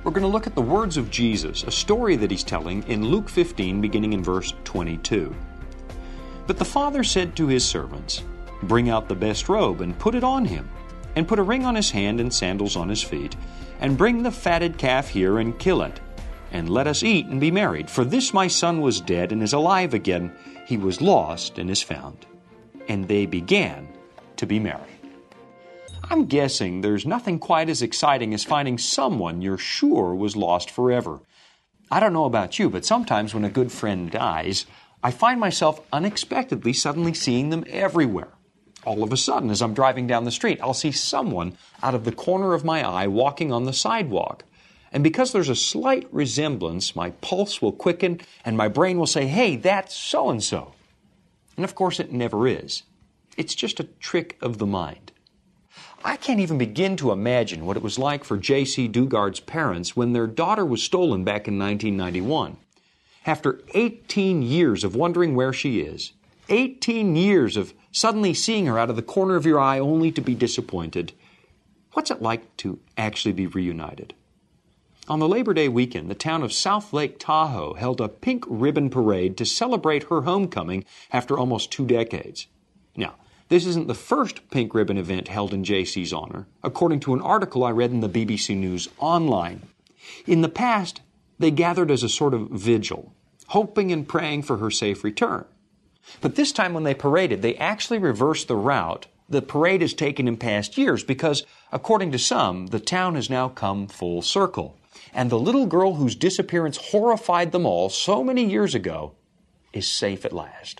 We're going to look at the words of Jesus, a story that he's telling in Luke 15, beginning in verse 22. But the father said to his servants, "Bring out the best robe and put it on him, and put a ring on his hand and sandals on his feet, and bring the fatted calf here and kill it. And let us eat and be married. For this my son was dead and is alive again. He was lost and is found." And they began to be merry. I'm guessing there's nothing quite as exciting as finding someone you're sure was lost forever. I don't know about you, but sometimes when a good friend dies, I find myself unexpectedly suddenly seeing them everywhere. All of a sudden, as I'm driving down the street, I'll see someone out of the corner of my eye walking on the sidewalk. And because there's a slight resemblance, my pulse will quicken and my brain will say, "Hey, that's so-and-so." And of course it never is. It's just a trick of the mind. I can't even begin to imagine what it was like for J.C. Dugard's parents when their daughter was stolen back in 1991. After 18 years of wondering where she is, 18 years of suddenly seeing her out of the corner of your eye only to be disappointed, what's it like to actually be reunited? On the Labor Day weekend, the town of South Lake Tahoe held a pink ribbon parade to celebrate her homecoming after almost 2 decades. Now, this isn't the first pink ribbon event held in JC's honor, according to an article I read in the BBC News Online. In the past, they gathered as a sort of vigil, hoping and praying for her safe return. But this time when they paraded, they actually reversed the route the parade has taken in past years because, according to some, the town has now come full circle. And the little girl whose disappearance horrified them all so many years ago is safe at last.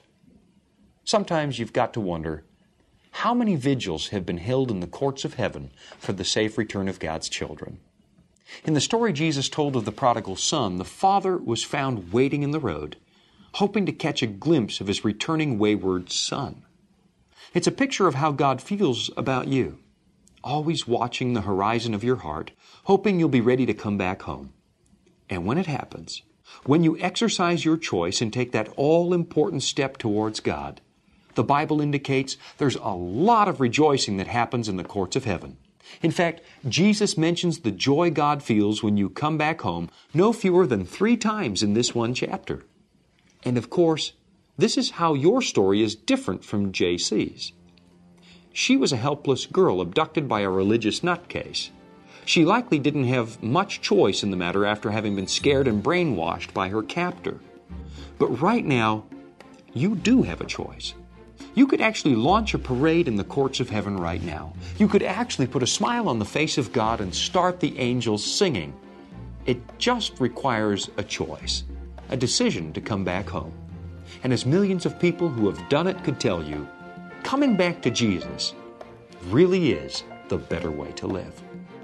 Sometimes you've got to wonder, how many vigils have been held in the courts of heaven for the safe return of God's children? In the story Jesus told of the prodigal son, the father was found waiting in the road, hoping to catch a glimpse of his returning wayward son. It's a picture of how God feels about you, always watching the horizon of your heart, hoping you'll be ready to come back home. And when it happens, when you exercise your choice and take that all-important step towards God, the Bible indicates there's a lot of rejoicing that happens in the courts of heaven. In fact, Jesus mentions the joy God feels when you come back home no fewer than 3 times in this one chapter. And of course, this is how your story is different from JC's. She was a helpless girl abducted by a religious nutcase. She likely didn't have much choice in the matter after having been scared and brainwashed by her captor. But right now, you do have a choice. You could actually launch a parade in the courts of heaven right now. You could actually put a smile on the face of God and start the angels singing. It just requires a choice, a decision to come back home. And as millions of people who have done it could tell you, coming back to Jesus really is the better way to live.